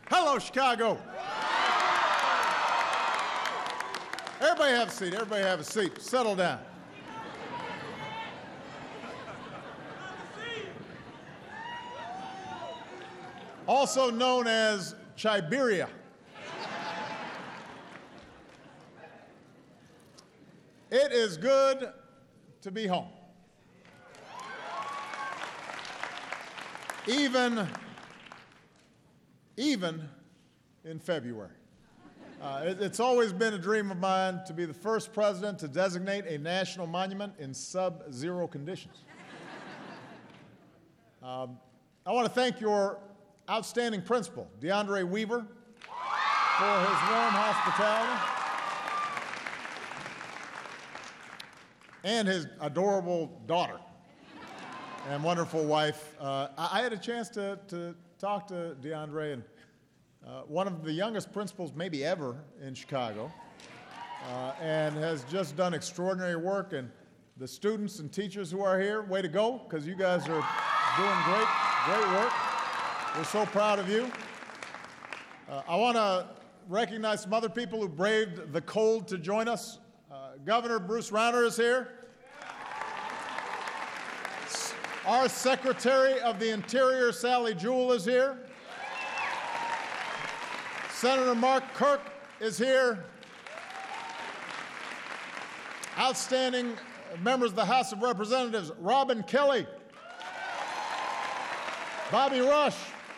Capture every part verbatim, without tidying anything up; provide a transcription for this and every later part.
Hello, Chicago. Everybody have a seat. Everybody have a seat. Settle down. Also known as Chiberia. It is good to be home. Even, even in February. Uh, it, it's always been a dream of mine to be the first president to designate a national monument in sub-zero conditions. Um, I want to thank your outstanding principal, DeAndre Weaver, for his warm hospitality and his adorable daughter and wonderful wife. Uh, I, I had a chance to, to talk to DeAndre, and uh, one of the youngest principals maybe ever in Chicago, uh, and has just done extraordinary work. And the students and teachers who are here, way to go, because you guys are doing great, great work. We're so proud of you. Uh, I want to recognize some other people who braved the cold to join us. Uh, Governor Bruce Rauner is here. Our Secretary of the Interior, Sally Jewell, is here. Senator Mark Kirk is here. Outstanding members of the House of Representatives, Robin Kelly, Bobby Rush,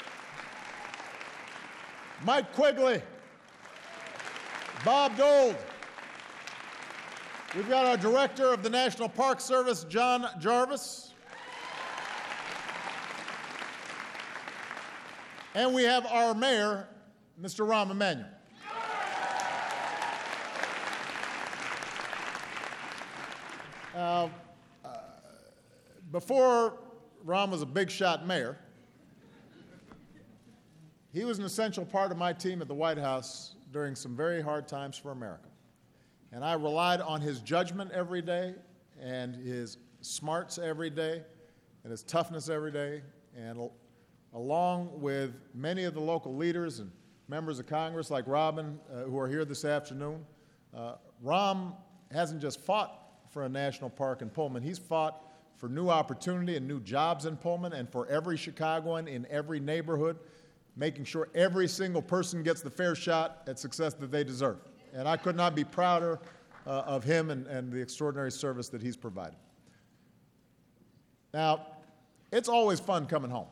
Mike Quigley, Bob Dole. We've got our Director of the National Park Service, John Jarvis. And we have our mayor, Mister Rahm Emanuel. Uh, uh, before Rahm was a big shot mayor, he was an essential part of my team at the White House during some very hard times for America. And I relied on his judgment every day, and his smarts every day, and his toughness every day, and along with many of the local leaders and members of Congress like Robin, uh, who are here this afternoon, uh, Rahm hasn't just fought for a national park in Pullman, he's fought for new opportunity and new jobs in Pullman, and for every Chicagoan in every neighborhood, making sure every single person gets the fair shot at success that they deserve. And I could not be prouder uh, of him and, and the extraordinary service that he's provided. Now, it's always fun coming home.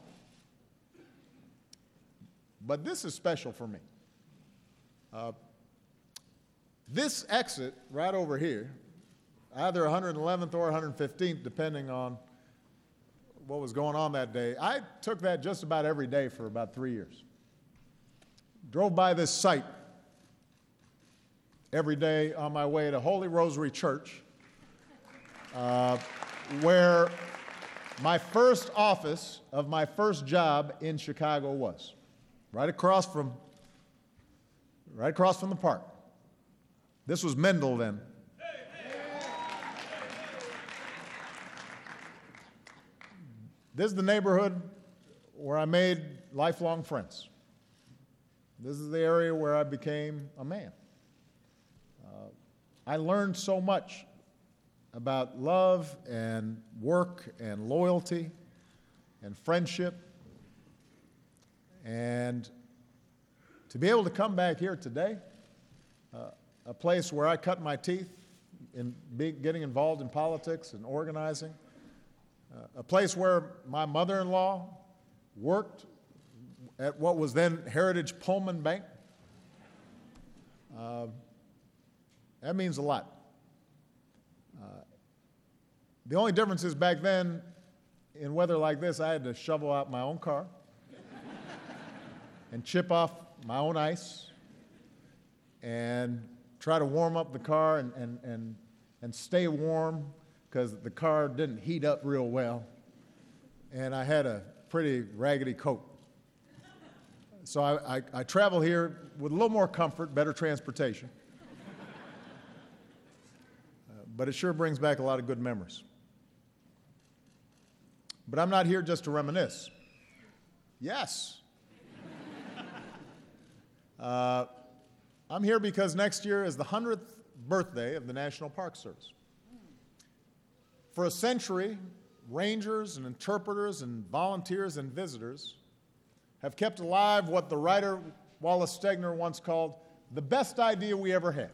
But this is special for me. Uh, this exit right over here, either one hundred eleventh or one hundred fifteenth, depending on what was going on that day, I took that just about every day for about three years. Drove by this site every day on my way to Holy Rosary Church, uh, where my first office of my first job in Chicago was. Right across from, right across from the park. This was Mendel then. This is the neighborhood where I made lifelong friends. This is the area where I became a man. Uh, I learned so much about love and work and loyalty and friendship. And to be able to come back here today, uh, a place where I cut my teeth in be, getting involved in politics and organizing, uh, a place where my mother-in-law worked at what was then Heritage Pullman Bank, uh, that means a lot. Uh, the only difference is back then, in weather like this, I had to shovel out my own car and chip off my own ice and try to warm up the car and, and, and, and stay warm because the car didn't heat up real well. And I had a pretty raggedy coat. So I, I, I travel here with a little more comfort, better transportation. uh, but it sure brings back a lot of good memories. But I'm not here just to reminisce. Yes. Uh, I'm here because next year is the hundredth birthday of the National Park Service. For a century, rangers and interpreters and volunteers and visitors have kept alive what the writer Wallace Stegner once called the best idea we ever had.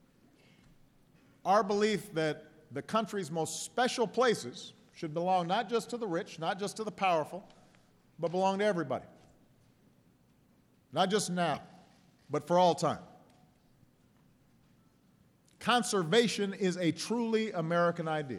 Our belief that the country's most special places should belong not just to the rich, not just to the powerful, but belong to everybody. Not just now, but for all time. Conservation is a truly American idea.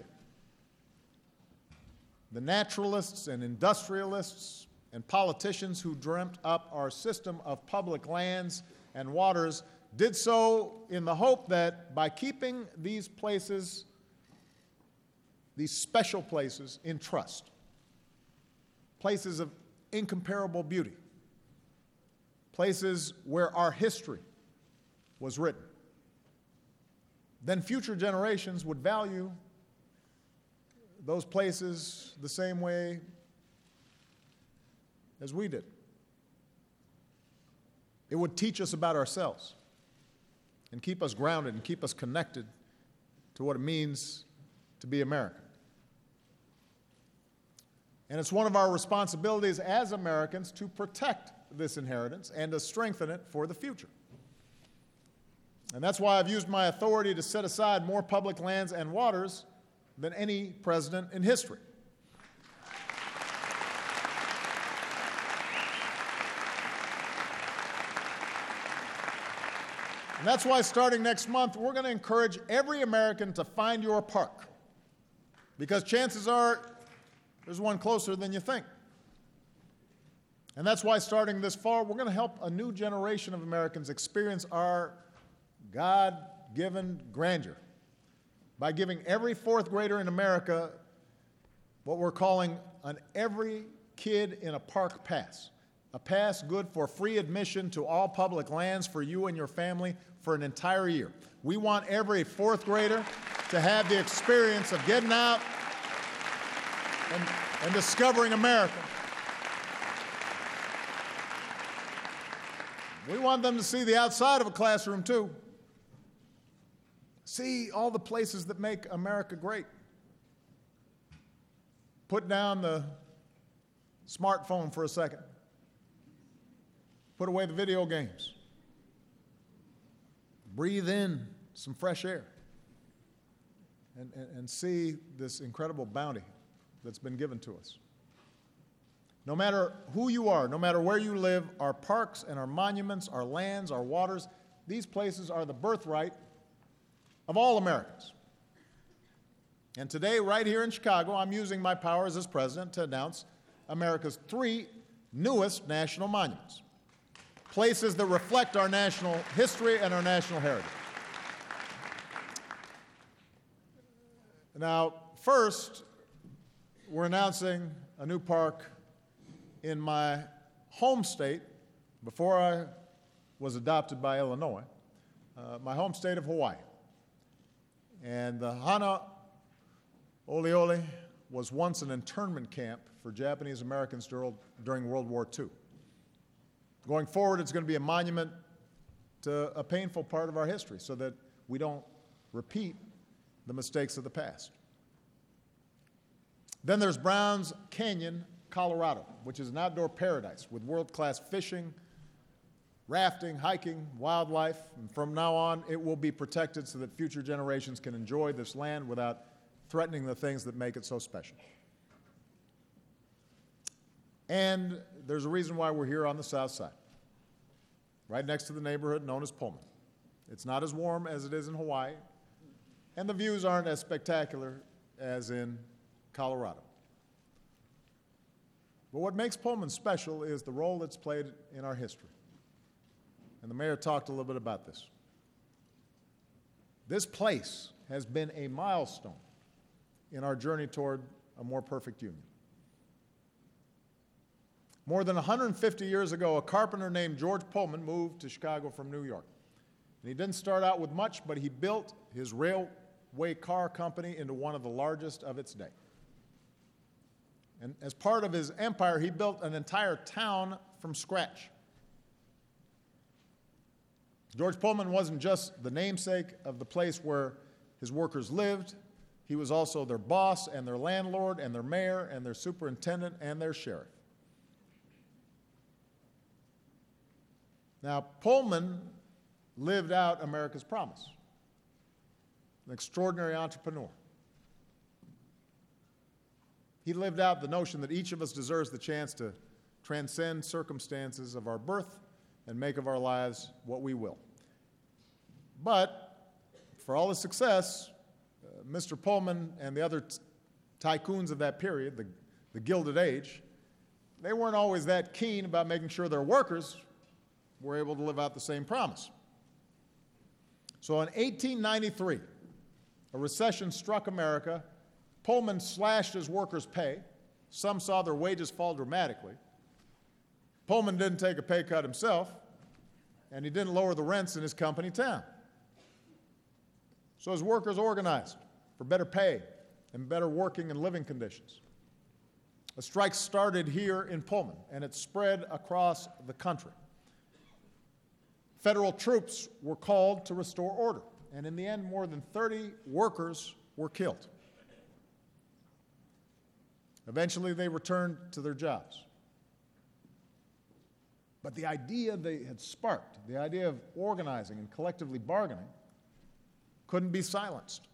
The naturalists and industrialists and politicians who dreamt up our system of public lands and waters did so in the hope that by keeping these places, these special places, in trust, places of incomparable beauty, places where our history was written, then future generations would value those places the same way as we did. It would teach us about ourselves and keep us grounded and keep us connected to what it means to be American. And it's one of our responsibilities as Americans to protect this inheritance and to strengthen it for the future. And that's why I've used my authority to set aside more public lands and waters than any president in history. And that's why starting next month, we're going to encourage every American to find your park, because chances are there's one closer than you think. And that's why starting this fall, we're going to help a new generation of Americans experience our God-given grandeur by giving every fourth grader in America what we're calling an Every Kid in a Park Pass, a pass good for free admission to all public lands for you and your family for an entire year. We want every fourth grader to have the experience of getting out and, and discovering America. We want them to see the outside of a classroom, too. See all the places that make America great. Put down the smartphone for a second. Put away the video games. Breathe in some fresh air. And, and, and see this incredible bounty that's been given to us. No matter who you are, no matter where you live, our parks and our monuments, our lands, our waters, these places are the birthright of all Americans. And today, right here in Chicago, I'm using my powers as president to announce America's three newest national monuments, places that reflect our national history and our national heritage. Now, first, we're announcing a new park in my home state, before I was adopted by Illinois, uh, my home state of Hawaii. And the Hana Oliole was once an internment camp for Japanese Americans during World War Two. Going forward, it's going to be a monument to a painful part of our history so that we don't repeat the mistakes of the past. Then there's Browns Canyon, Colorado, which is an outdoor paradise with world-class fishing, rafting, hiking, wildlife. And from now on, it will be protected so that future generations can enjoy this land without threatening the things that make it so special. And there's a reason why we're here on the south side, right next to the neighborhood known as Pullman. It's not as warm as it is in Hawaii, and the views aren't as spectacular as in Colorado. But what makes Pullman special is the role it's played in our history. And the mayor talked a little bit about this. This place has been a milestone in our journey toward a more perfect union. More than one hundred fifty years ago, a carpenter named George Pullman moved to Chicago from New York. And he didn't start out with much, but he built his railway car company into one of the largest of its day. And as part of his empire, he built an entire town from scratch. George Pullman wasn't just the namesake of the place where his workers lived. He was also their boss and their landlord and their mayor and their superintendent and their sheriff. Now, Pullman lived out America's promise, an extraordinary entrepreneur. He lived out the notion that each of us deserves the chance to transcend circumstances of our birth and make of our lives what we will. But for all his success, uh, Mister Pullman and the other t- tycoons of that period, the, the Gilded Age, they weren't always that keen about making sure their workers were able to live out the same promise. So in eighteen ninety-three, a recession struck America. Pullman slashed his workers' pay. Some saw their wages fall dramatically. Pullman didn't take a pay cut himself, and he didn't lower the rents in his company town. So his workers organized for better pay and better working and living conditions. A strike started here in Pullman, and it spread across the country. Federal troops were called to restore order, and in the end, more than thirty workers were killed. Eventually, they returned to their jobs. But the idea they had sparked, the idea of organizing and collectively bargaining, couldn't be silenced.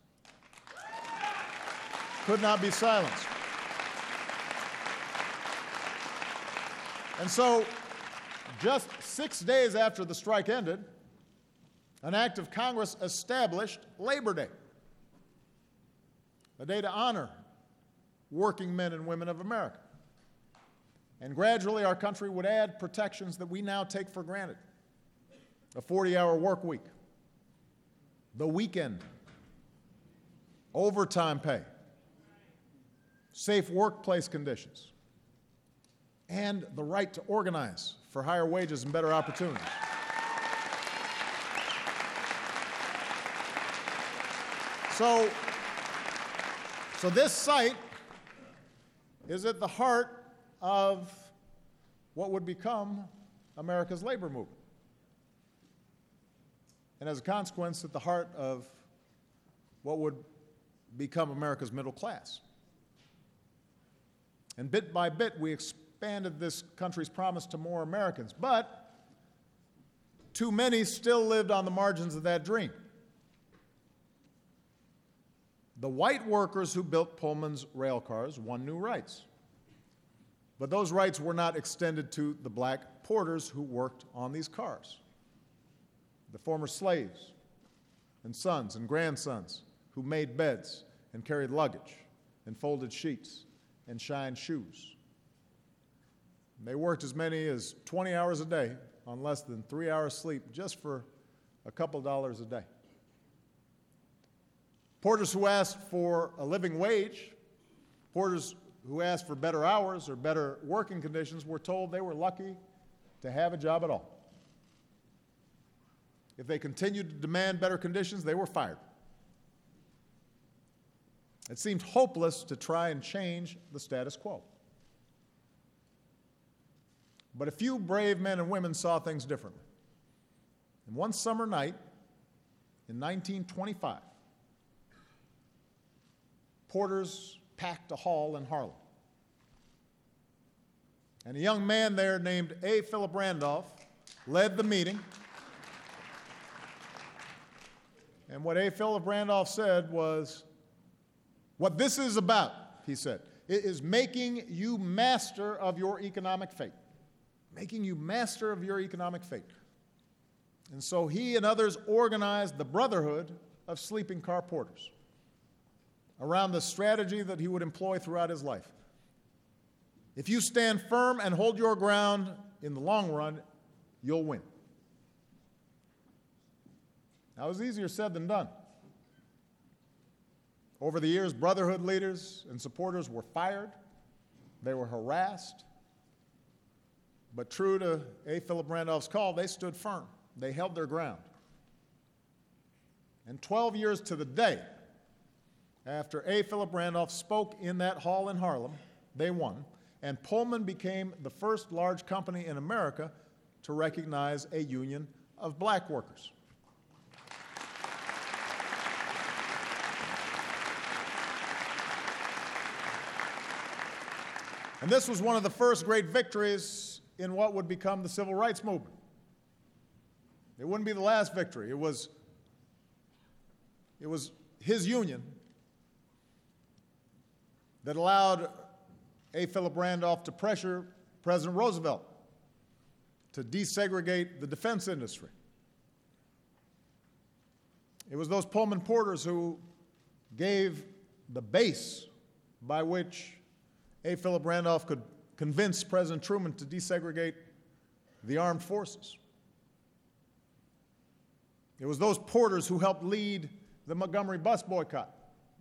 Could not be silenced. And so, just six days after the strike ended, an act of Congress established Labor Day, a day to honor working men and women of America. And gradually, our country would add protections that we now take for granted: a forty-hour work week, the weekend, overtime pay, safe workplace conditions, and the right to organize for higher wages and better opportunities. So, so this site is at the heart of what would become America's labor movement, and as a consequence, at the heart of what would become America's middle class. And bit by bit, we expanded this country's promise to more Americans, but too many still lived on the margins of that dream. The white workers who built Pullman's rail cars won new rights, but those rights were not extended to the black porters who worked on these cars, the former slaves and sons and grandsons who made beds and carried luggage and folded sheets and shined shoes. And they worked as many as twenty hours a day on less than three hours sleep just for a couple dollars a day. Porters who asked for a living wage, porters who asked for better hours or better working conditions, were told they were lucky to have a job at all. If they continued to demand better conditions, they were fired. It seemed hopeless to try and change the status quo. But a few brave men and women saw things differently. And one summer night in nineteen twenty-five, porters packed a hall in Harlem. And a young man there named A. Philip Randolph led the meeting. And what A. Philip Randolph said was, "What this is about," he said, "it is making you master of your economic fate. Making you master of your economic fate." And so he and others organized the Brotherhood of Sleeping Car Porters around the strategy that he would employ throughout his life. If you stand firm and hold your ground in the long run, you'll win. Now, it was easier said than done. Over the years, Brotherhood leaders and supporters were fired, they were harassed, but true to A. Philip Randolph's call, they stood firm. They held their ground. And twelve years to the day after A. Philip Randolph spoke in that hall in Harlem, they won, and Pullman became the first large company in America to recognize a union of black workers. And this was one of the first great victories in what would become the civil rights movement. It wouldn't be the last victory. It was, it was his union that allowed A. Philip Randolph to pressure President Roosevelt to desegregate the defense industry. It was those Pullman porters who gave the base by which A. Philip Randolph could convince President Truman to desegregate the armed forces. It was those porters who helped lead the Montgomery bus boycott,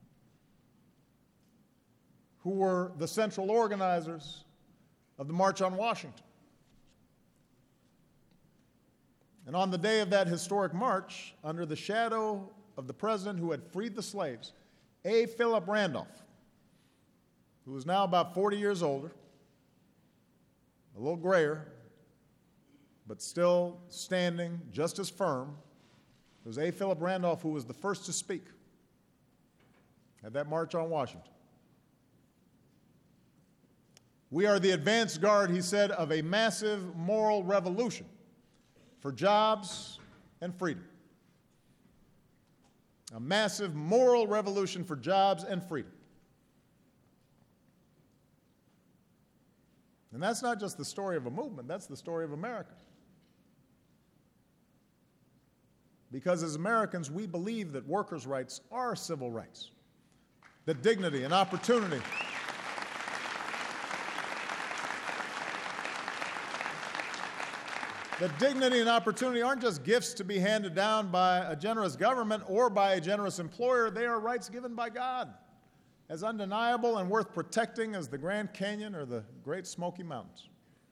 who were the central organizers of the March on Washington. And on the day of that historic march, under the shadow of the president who had freed the slaves, A. Philip Randolph, who was now about forty years older, a little grayer, but still standing just as firm, it was A. Philip Randolph who was the first to speak at that March on Washington. We are the advance guard, he said, of a massive moral revolution for jobs and freedom. A massive moral revolution for jobs and freedom. And that's not just the story of a movement, that's the story of America. Because as Americans, we believe that workers' rights are civil rights, that dignity and opportunity that dignity and opportunity aren't just gifts to be handed down by a generous government or by a generous employer. They are rights given by God, as undeniable and worth protecting as the Grand Canyon or the Great Smoky Mountains.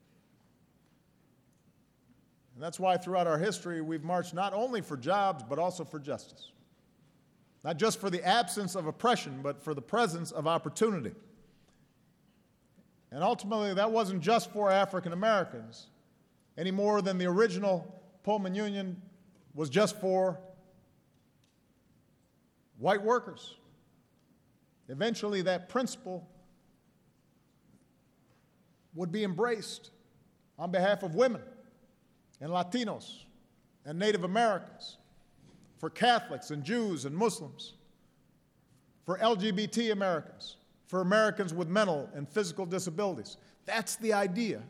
And that's why throughout our history we've marched not only for jobs but also for justice. Not just for the absence of oppression, but for the presence of opportunity. And ultimately that wasn't just for African Americans, any more than the original Pullman Union was just for white workers. Eventually that principle would be embraced on behalf of women and Latinos and Native Americans, for Catholics and Jews and Muslims, for L G B T Americans, for Americans with mental and physical disabilities. That's the idea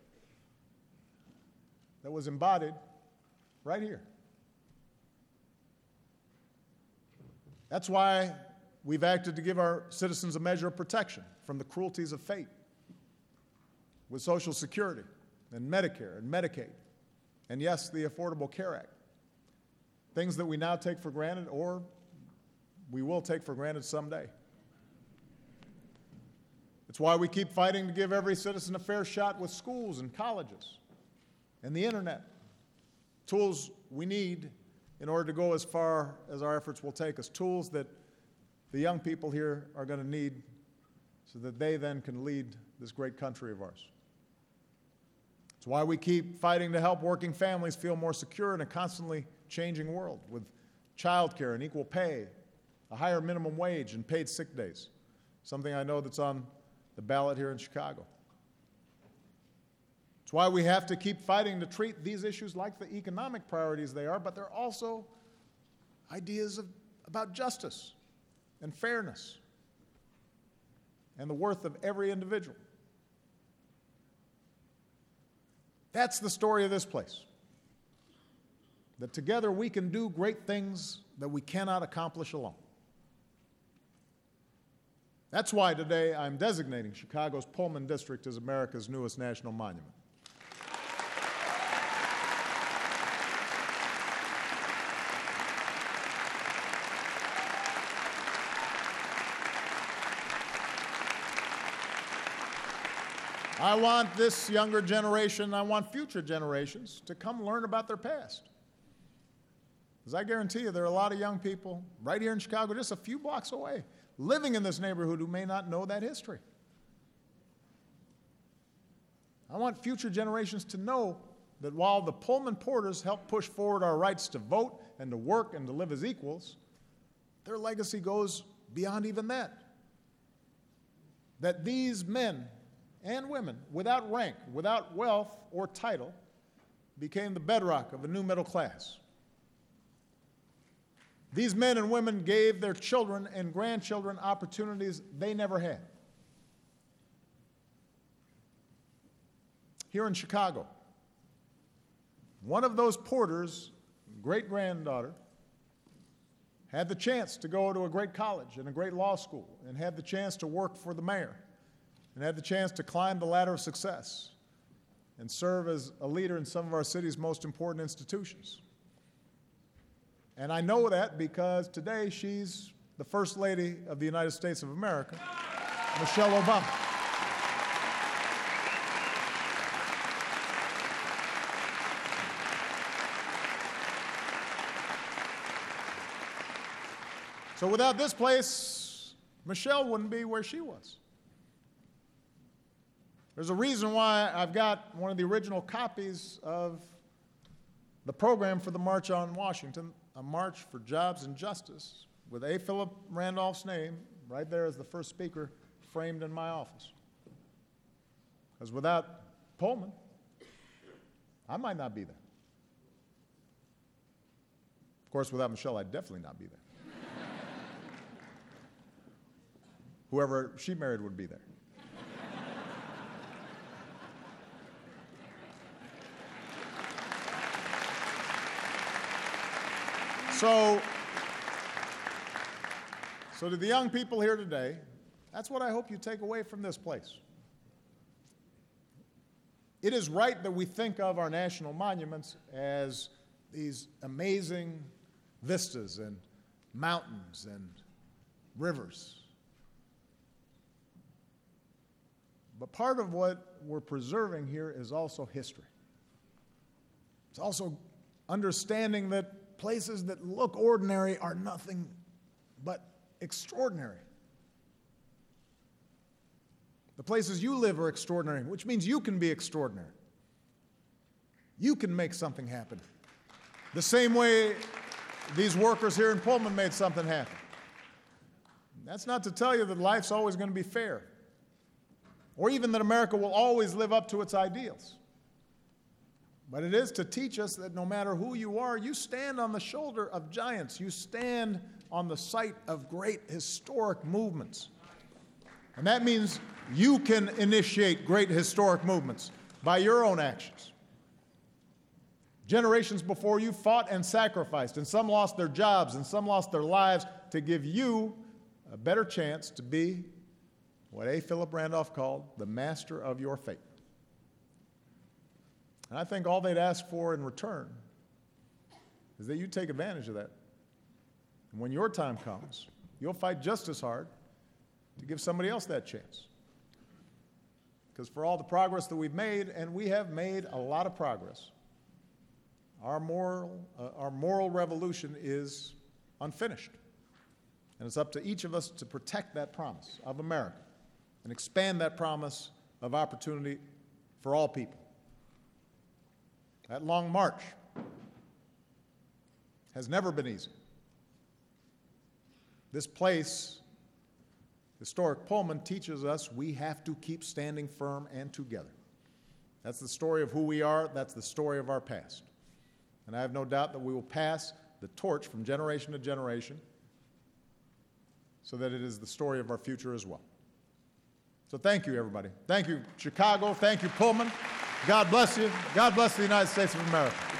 that was embodied right here. That's why we've acted to give our citizens a measure of protection from the cruelties of fate with Social Security and Medicare and Medicaid, and yes, the Affordable Care Act. Things that we now take for granted or we will take for granted someday. It's why we keep fighting to give every citizen a fair shot with schools and colleges and the internet, tools we need in order to go as far as our efforts will take us, tools that the young people here are going to need so that they then can lead this great country of ours. It's why we keep fighting to help working families feel more secure in a constantly changing world with child care and equal pay, a higher minimum wage and paid sick days, something I know that's on the ballot here in Chicago. It's why we have to keep fighting to treat these issues like the economic priorities they are, but they're also ideas of, about justice and fairness and the worth of every individual. That's the story of this place. That together we can do great things that we cannot accomplish alone. That's why today I'm designating Chicago's Pullman District as America's newest national monument. I want this younger generation, I want future generations to come learn about their past. Because I guarantee you there are a lot of young people right here in Chicago, just a few blocks away, living in this neighborhood who may not know that history. I want future generations to know that while the Pullman Porters helped push forward our rights to vote and to work and to live as equals, their legacy goes beyond even that. That these men and women, without rank, without wealth or title, became the bedrock of a new middle class. These men and women gave their children and grandchildren opportunities they never had. Here in Chicago, one of those Porters' great-granddaughter had the chance to go to a great college and a great law school, and had the chance to work for the mayor, and had the chance to climb the ladder of success and serve as a leader in some of our city's most important institutions. And I know that because today she's the First Lady of the United States of America, Michelle Obama. So without this place, Michelle wouldn't be where she was. There's a reason why I've got one of the original copies of the program for the March on Washington, a march for jobs and justice, with A. Philip Randolph's name right there as the first speaker framed in my office. Because without Pullman, I might not be there. Of course, without Michelle, I'd definitely not be there. Whoever she married would be there. So, so to the young people here today, that's what I hope you take away from this place. It is right that we think of our national monuments as these amazing vistas and mountains and rivers. But part of what we're preserving here is also history. It's also understanding that places that look ordinary are nothing but extraordinary. The places you live are extraordinary, which means you can be extraordinary. You can make something happen. The same way these workers here in Pullman made something happen. That's not to tell you that life's always going to be fair, or even that America will always live up to its ideals. But it is to teach us that no matter who you are, you stand on the shoulder of giants. You stand on the site of great historic movements. And that means you can initiate great historic movements by your own actions. Generations before you fought and sacrificed, and some lost their jobs, and some lost their lives to give you a better chance to be what A. Philip Randolph called the master of your fate. And I think all they'd ask for in return is that you take advantage of that. And when your time comes, you'll fight just as hard to give somebody else that chance. Because for all the progress that we've made, and we have made a lot of progress, our moral, uh, our moral revolution is unfinished. And it's up to each of us to protect that promise of America and expand that promise of opportunity for all people. That long march has never been easy. This place, historic Pullman, teaches us we have to keep standing firm and together. That's the story of who we are. That's the story of our past. And I have no doubt that we will pass the torch from generation to generation so that it is the story of our future as well. So thank you, everybody. Thank you, Chicago. Thank you, Pullman. God bless you. God bless the United States of America.